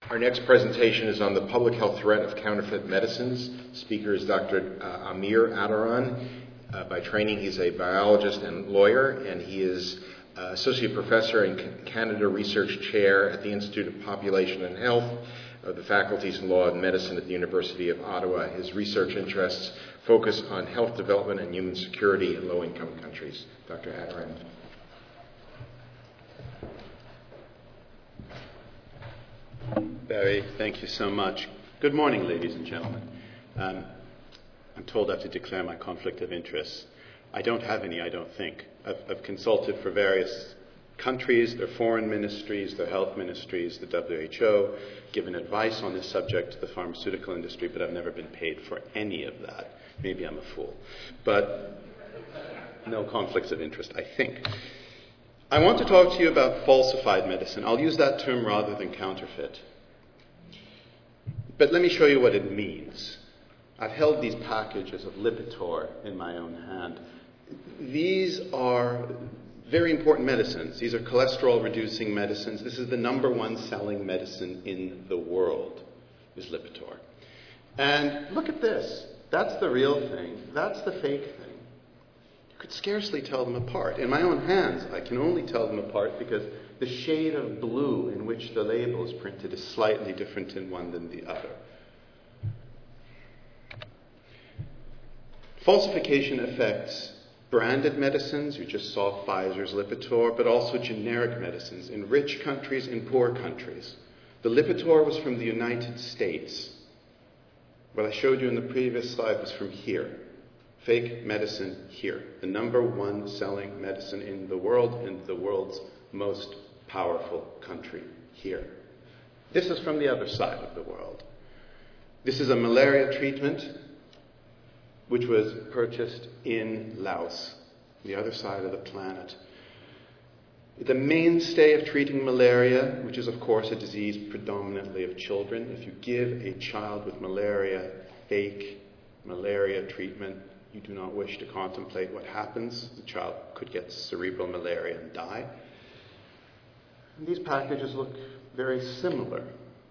Our next presentation is on the public health threat of counterfeit medicines. Speaker is Dr. Amir Attaran. By training, he's a biologist and lawyer, and he is Associate Professor and Canada Research Chair at the Institute of Population and Health of the Faculties in Law and Medicine at the University of Ottawa. His research interests focus on health development and human security in low-income countries. Dr. Attaran. Barry, thank you so much. Good morning, ladies and gentlemen. I'm told I have to declare my conflict of interest. I don't have any, I don't think. I've consulted for various countries, their foreign ministries, their health ministries, the WHO, given advice on this subject to the pharmaceutical industry, but I've never been paid for any of that. Maybe I'm a fool. But no conflicts of interest, I think. I want to talk to you about falsified medicine. I'll use that term rather than counterfeit. But let me show you what it means. I've held these packages of Lipitor in my own hand. These are very important medicines. These are cholesterol-reducing medicines. This is the number one selling medicine in the world, is Lipitor. And look at this. That's the real thing. That's the fake thing. Could scarcely tell them apart. In my own hands, I can only tell them apart because the shade of blue in which the label is printed is slightly different in one than the other. Falsification affects branded medicines. You just saw Pfizer's Lipitor, but also generic medicines in rich countries, in poor countries. The Lipitor was from the United States. What I showed you in the previous slide was from here. Fake medicine here, the number one selling medicine in the world, in the world's most powerful country here. This is from the other side of the world. This is a malaria treatment which was purchased in Laos, the other side of the planet. The mainstay of treating malaria, which is of course a disease predominantly of children, if you give a child with malaria fake malaria treatment, you do not wish to contemplate what happens. The child could get cerebral malaria and die. And these packages look very similar.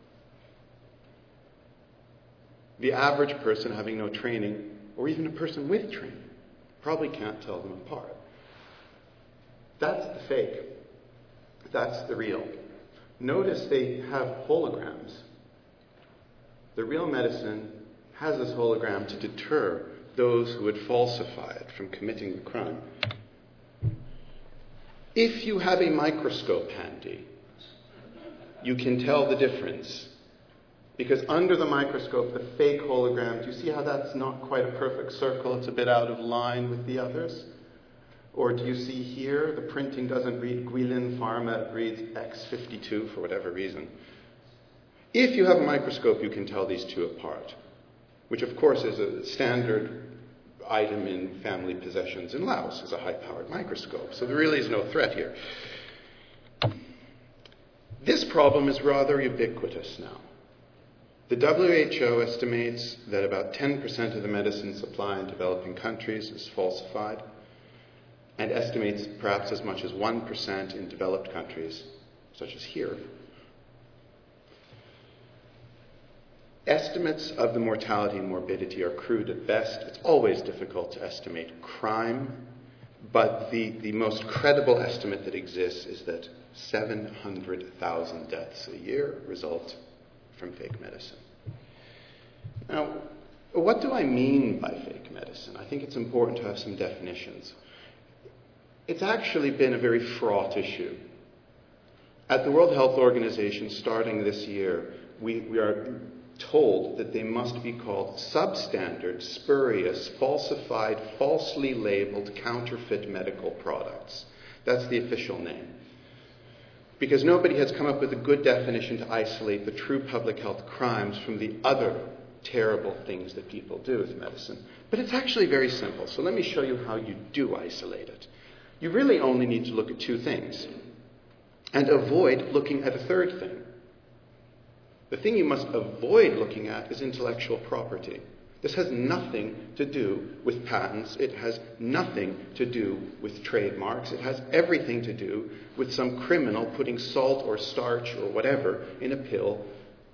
The average person having no training, or even a person with training, probably can't tell them apart. That's the fake. That's the real. Notice they have holograms. The real medicine has this hologram to deter those who would falsify it from committing the crime. If you have a microscope handy, you can tell the difference. Because under the microscope, the fake hologram, do you see how that's not quite a perfect circle? It's a bit out of line with the others. Or do you see here, the printing doesn't read Guilin Pharma, it reads X52 for whatever reason. If you have a microscope, you can tell these two apart, which of course is a standard item in family possessions in Laos, is a high-powered microscope. So there really is no threat here. This problem is rather ubiquitous now. The WHO estimates that about 10% of the medicine supply in developing countries is falsified, and estimates perhaps as much as 1% in developed countries, such as here. Estimates of the mortality and morbidity are crude at best. It's always difficult to estimate crime, but the most credible estimate that exists is that 700,000 deaths a year result from fake medicine. Now, what do I mean by fake medicine? I think it's important to have some definitions. It's actually been a very fraught issue. At the World Health Organization, starting this year, we are told that they must be called substandard, spurious, falsified, falsely labeled, counterfeit medical products. That's the official name. Because nobody has come up with a good definition to isolate the true public health crimes from the other terrible things that people do with medicine. But it's actually very simple. So let me show you how you do isolate it. You really only need to look at two things and avoid looking at a third thing. The thing you must avoid looking at is intellectual property. This has nothing to do with patents. It has nothing to do with trademarks. It has everything to do with some criminal putting salt or starch or whatever in a pill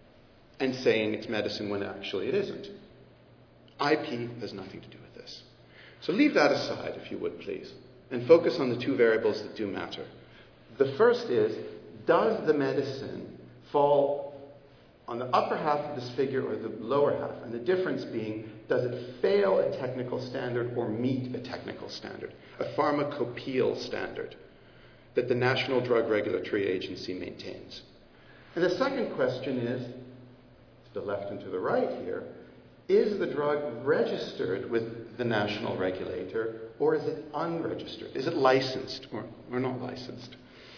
and saying it's medicine when actually it isn't. IP has nothing to do with this. So leave that aside, if you would, please, and focus on the two variables that do matter. The first is, does the medicine fall on the upper half of this figure or the lower half? And the difference being, does it fail a technical standard or meet a technical standard, a pharmacopeal standard that the National Drug Regulatory Agency maintains? And the second question is, to the left and to the right here, is the drug registered with the national regulator, or is it unregistered? Is it licensed or not licensed?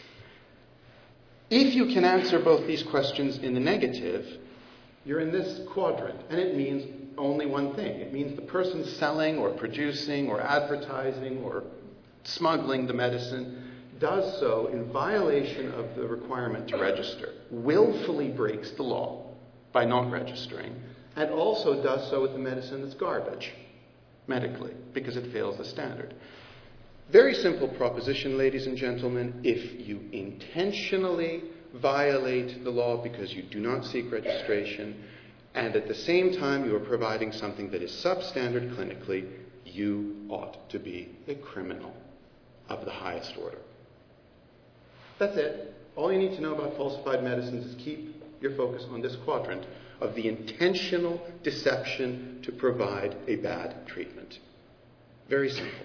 If you can answer both these questions in the negative, you're in this quadrant, and it means only one thing. It means the person selling or producing or advertising or smuggling the medicine does so in violation of the requirement to register, willfully breaks the law by not registering, and also does so with the medicine that's garbage, medically, because it fails the standard. Very simple proposition, ladies and gentlemen. If you intentionally violate the law because you do not seek registration, and at the same time you are providing something that is substandard clinically, you ought to be a criminal of the highest order. That's it. All you need to know about falsified medicines is keep your focus on this quadrant of the intentional deception to provide a bad treatment. Very simple.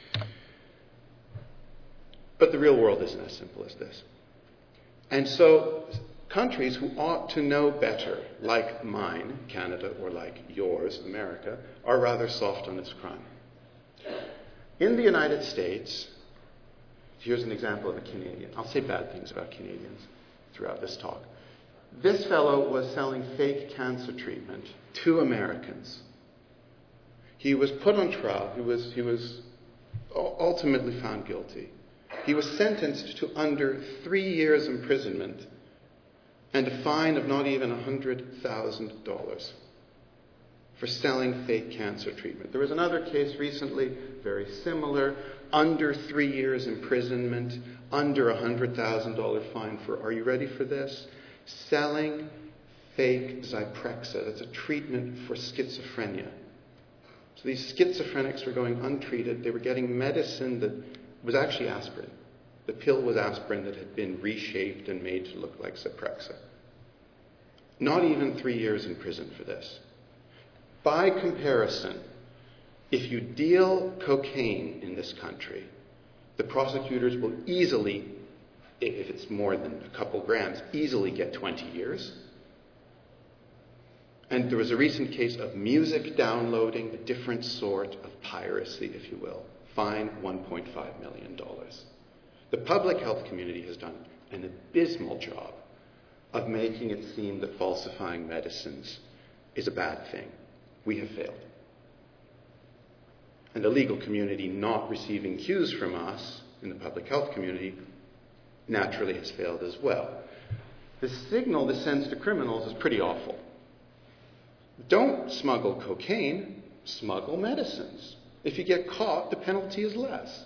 But the real world isn't as simple as this. And so countries who ought to know better, like mine, Canada, or like yours, America, are rather soft on this crime. In the United States, here's an example of a Canadian. I'll say bad things about Canadians throughout this talk. This fellow was selling fake cancer treatment to Americans. He was put on trial. He was ultimately found guilty. He was sentenced to under 3 years imprisonment and a fine of not even $100,000 for selling fake cancer treatment. There was another case recently, very similar, under 3 years imprisonment, under $100,000 fine for, are you ready for this? Selling fake Zyprexa. That's a treatment for schizophrenia. So these schizophrenics were going untreated. They were getting medicine that was actually aspirin. The pill was aspirin that had been reshaped and made to look like Zyprexa. Not even 3 years in prison for this. By comparison, if you deal cocaine in this country, the prosecutors will easily, if it's more than a couple grams, easily get 20 years. And there was a recent case of music downloading, a different sort of piracy, if you will. Fine, $1.5 million. The public health community has done an abysmal job of making it seem that falsifying medicines is a bad thing. We have failed. And the legal community not receiving cues from us in the public health community naturally has failed as well. The signal this sends to criminals is pretty awful. Don't smuggle cocaine, smuggle medicines. If you get caught, the penalty is less.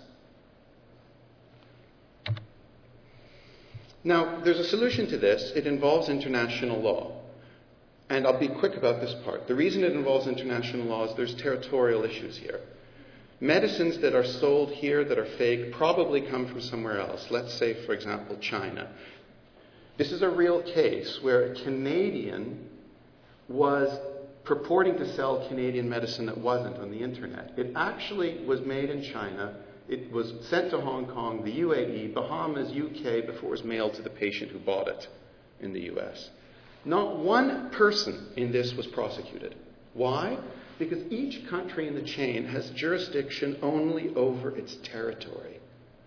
Now, there's a solution to this. It involves international law. And I'll be quick about this part. The reason it involves international law is there's territorial issues here. Medicines that are sold here that are fake probably come from somewhere else. Let's say, for example, China. This is a real case where a Canadian was purporting to sell Canadian medicine that wasn't on the internet. It actually was made in China. It was sent to Hong Kong, the UAE, Bahamas, UK before it was mailed to the patient who bought it in the US. Not one person in this was prosecuted. Why? Because each country in the chain has jurisdiction only over its territory.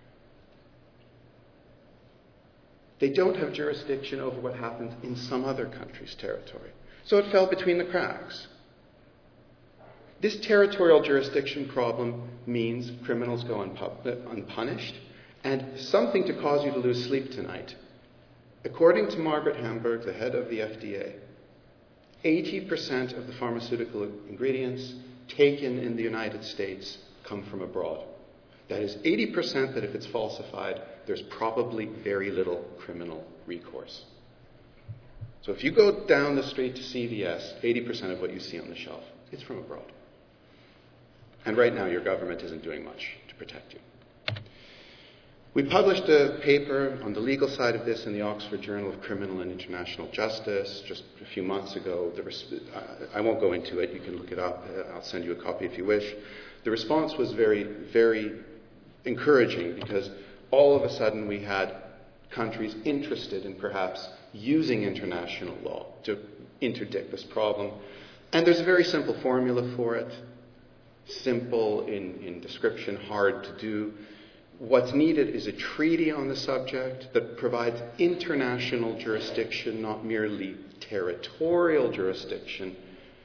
They don't have jurisdiction over what happens in some other country's territory. So it fell between the cracks. This territorial jurisdiction problem means criminals go unpunished, and something to cause you to lose sleep tonight. According to Margaret Hamburg, the head of the FDA, 80% of the pharmaceutical ingredients taken in the United States come from abroad. That is 80% that if it's falsified, there's probably very little criminal recourse. So if you go down the street to CVS, 80% of what you see on the shelf is from abroad. And right now your government isn't doing much to protect you. We published a paper on the legal side of this in the Oxford Journal of Criminal and International Justice just a few months ago. I won't go into it. You can look it up. I'll send you a copy if you wish. The response was very, very encouraging because all of a sudden we had countries interested in perhaps using international law to interdict this problem. And there's a very simple formula for it. Simple in description, hard to do. What's needed is a treaty on the subject that provides international jurisdiction, not merely territorial jurisdiction,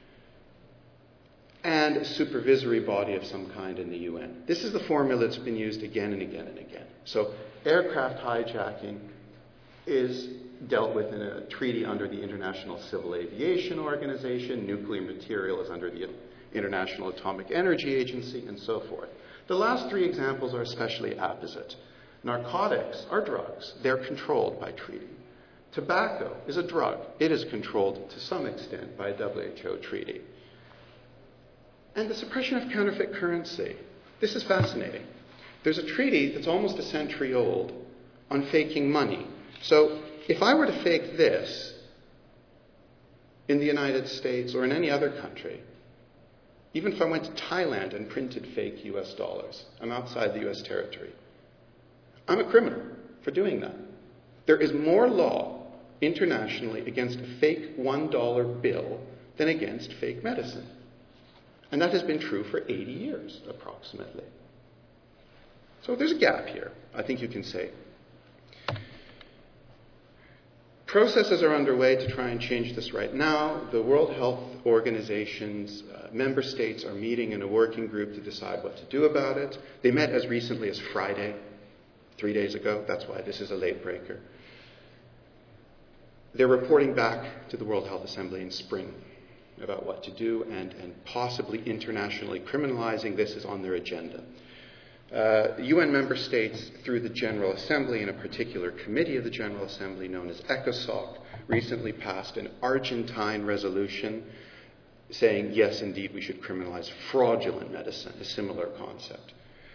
and a supervisory body of some kind in the UN. This is the formula that's been used again and again and again. So aircraft hijacking is dealt with in a treaty under the International Civil Aviation Organization. Nuclear material is under the International Atomic Energy Agency, and so forth. The last three examples are especially apposite. Narcotics are drugs. They're controlled by treaty. Tobacco is a drug. It is controlled to some extent by a WHO treaty. And the suppression of counterfeit currency. This is fascinating. There's a treaty that's almost a century old on faking money. So if I were to fake this in the United States or in any other country, even if I went to Thailand and printed fake US dollars, I'm outside the US territory. I'm a criminal for doing that. There is more law internationally against a fake $1 bill than against fake medicine. And that has been true for 80 years, approximately. So there's a gap here, I think you can say. Processes are underway to try and change this right now. The World Health Organization's member states are meeting in a working group to decide what to do about it. They met as recently as Friday, 3 days ago. That's why this is a late breaker. They're reporting back to the World Health Assembly in spring about what to do, and possibly internationally criminalizing this is on their agenda. UN member states, through the General Assembly and a particular committee of the General Assembly known as ECOSOC, recently passed an Argentine resolution saying, yes, indeed, we should criminalize fraudulent medicine, a similar concept.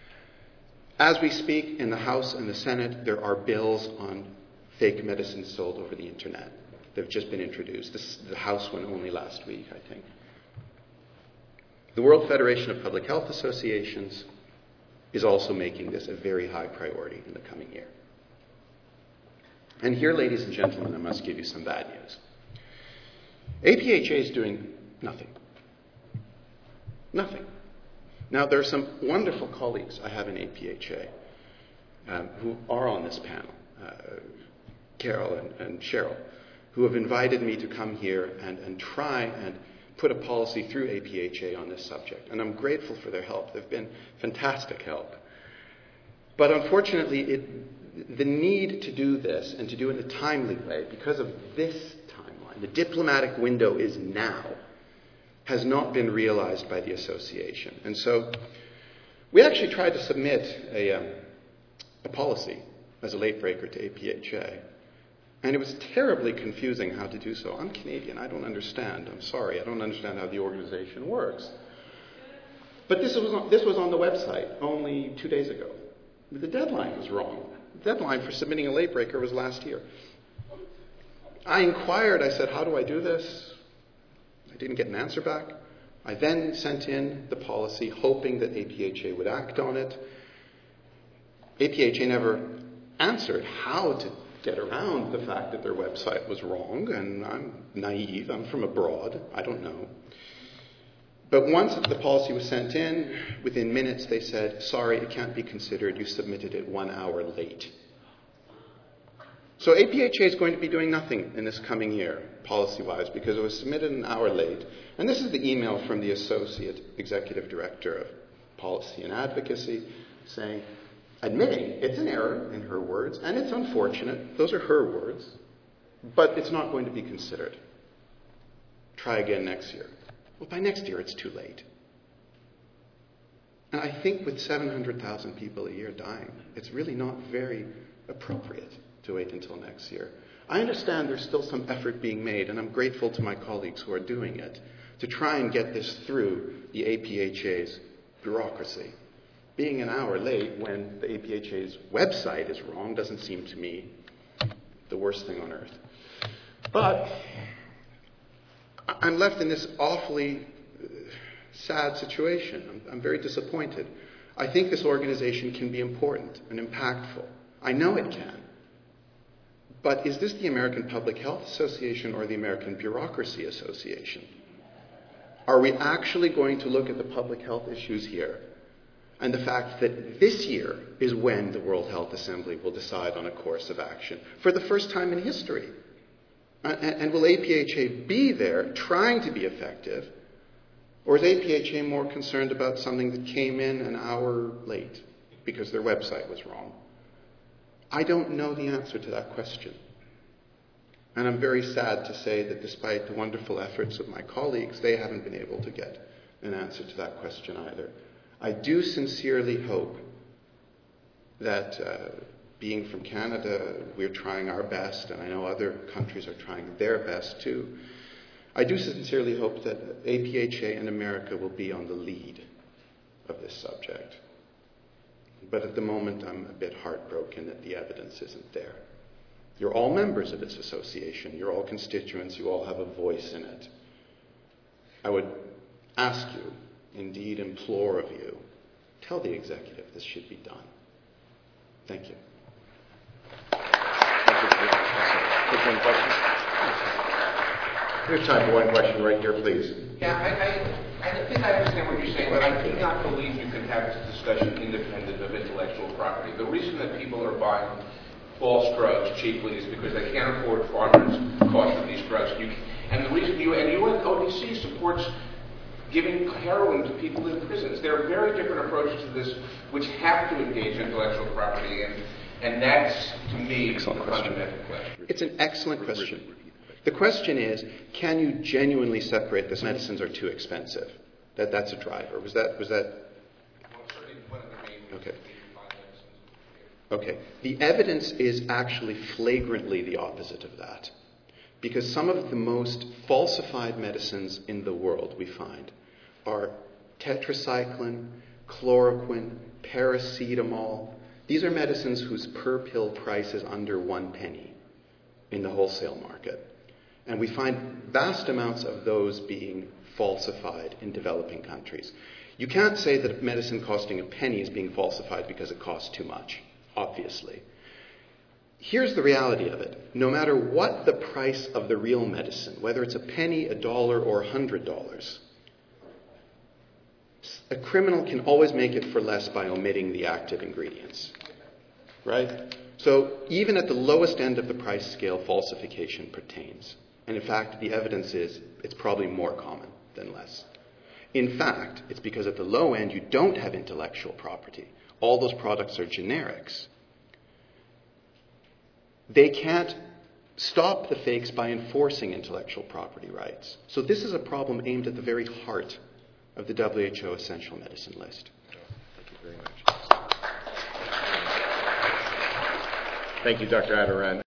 As we speak, in the House and the Senate, there are bills on fake medicine sold over the internet. They've just been introduced. The House one only last week, I think. The World Federation of Public Health Associations is also making this a very high priority in the coming year. And here, ladies and gentlemen, I must give you some bad news. APHA is doing nothing. Nothing. Now, there are some wonderful colleagues I have in APHA who are on this panel, Carol and Cheryl, who have invited me to come here and try and put a policy through APHA on this subject. And I'm grateful for their help. They've been fantastic help. But unfortunately, the need to do this and to do it in a timely way, because of this timeline, the diplomatic window is now, has not been realized by the association. And so we actually tried to submit a policy as a late breaker to APHA. And it was terribly confusing how to do so. I'm Canadian. I don't understand. I'm sorry. I don't understand how the organization works. But this was on the website only 2 days ago. The deadline was wrong. The deadline for submitting a late breaker was last year. I inquired. I said, how do I do this? I didn't get an answer back. I then sent in the policy hoping that APHA would act on it. APHA never answered how to get around the fact that their website was wrong, and I'm naive, I'm from abroad, I don't know. But once the policy was sent in, within minutes they said, sorry, it can't be considered, you submitted it 1 hour late. So APHA is going to be doing nothing in this coming year, policy-wise, because it was submitted an hour late. And this is the email from the Associate Executive Director of Policy and Advocacy saying, admitting it's an error, in her words, and it's unfortunate, those are her words, but it's not going to be considered. Try again next year. Well, by next year, it's too late. And I think with 700,000 people a year dying, it's really not very appropriate to wait until next year. I understand there's still some effort being made, and I'm grateful to my colleagues who are doing it, to try and get this through the APHA's bureaucracy. Being an hour late when the APHA's website is wrong doesn't seem to me the worst thing on earth. But I'm left in this awfully sad situation. I'm very disappointed. I think this organization can be important and impactful. I know it can. But is this the American Public Health Association or the American Bureaucracy Association? Are we actually going to look at the public health issues here and the fact that this year is when the World Health Assembly will decide on a course of action for the first time in history? And will APHA be there trying to be effective, or is APHA more concerned about something that came in an hour late because their website was wrong? I don't know the answer to that question. And I'm very sad to say that despite the wonderful efforts of my colleagues, they haven't been able to get an answer to that question either. I do sincerely hope that being from Canada, we're trying our best, and I know other countries are trying their best too. I do sincerely hope that APHA and America will be on the lead of this subject. But at the moment, I'm a bit heartbroken that the evidence isn't there. You're all members of this association. You're all constituents. You all have a voice in it. I would ask you, indeed implore of you, tell the executive this should be done. Thank you. Take one question. We have time for one question right here, please. Yeah, I think I understand what you're saying, but I do not believe you can have this discussion independent of intellectual property. The reason that people are buying false drugs cheaply is because they can't afford farmers' cost of these drugs. And the reason ODC supports giving heroin to people in prisons. There are very different approaches to this which have to engage intellectual property, and that's, to me, the fundamental question. It's an excellent question. The question is, can you genuinely separate this? Medicines are too expensive. That's a driver. Was that? Well, certainly one of the main Okay. Okay. The evidence is actually flagrantly the opposite of that. Because some of the most falsified medicines in the world, we find, are tetracycline, chloroquine, paracetamol. These are medicines whose per pill price is under 1 penny in the wholesale market. And we find vast amounts of those being falsified in developing countries. You can't say that medicine costing a penny is being falsified because it costs too much, obviously. Here's the reality of it. No matter what the price of the real medicine, whether it's a penny, $1, or $100, a criminal can always make it for less by omitting the active ingredients. Right? So even at the lowest end of the price scale, falsification pertains. And in fact, the evidence is it's probably more common than less. In fact, it's because at the low end you don't have intellectual property. All those products are generics. They can't stop the fakes by enforcing intellectual property rights. So this is a problem aimed at the very heart of the WHO Essential Medicine List. Thank you very much. Thank you, Dr. Attaran.